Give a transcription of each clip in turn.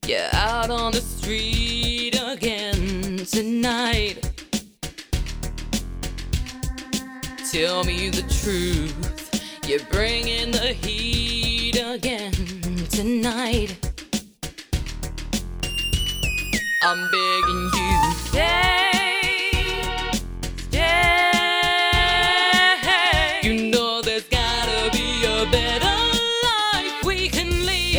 You're out on the street again tonight. Tell me the truth, you're bringing the heat again tonight. I'm begging you, stay, stay. You know there's gotta be a better life we can lead.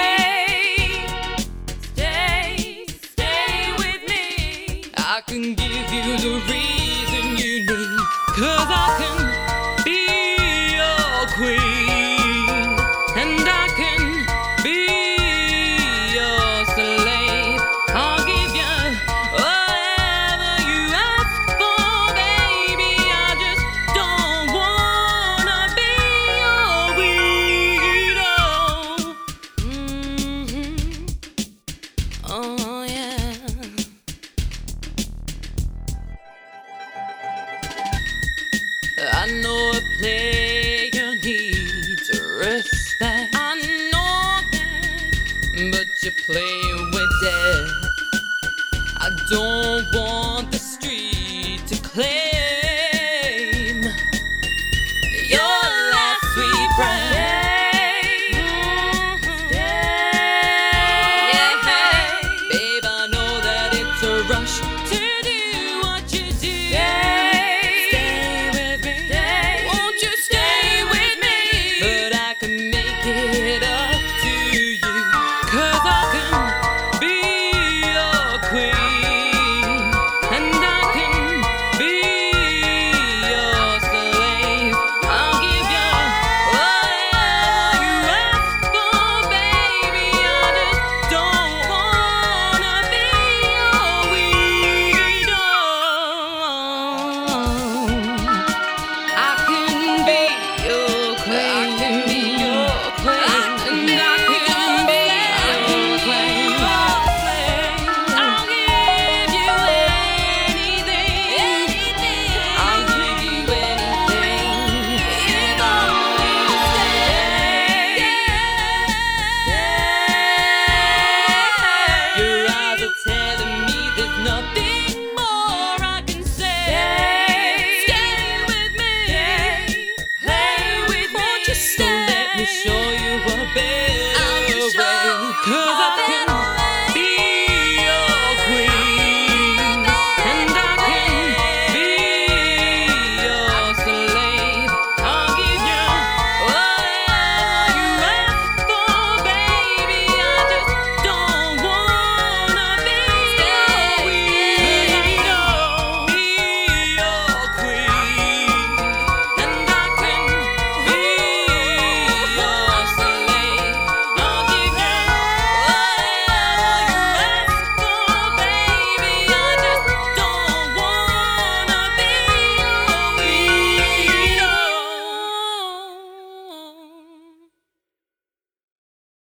Stay, stay with me. I can give you the reason you need, 'cause I can be your queen, and I can be your slave. I'll give you whatever you ask for, baby. I just don't wanna be your widow. Oh yeah. I know a player needs respect. I know that, but you play with death. I don't want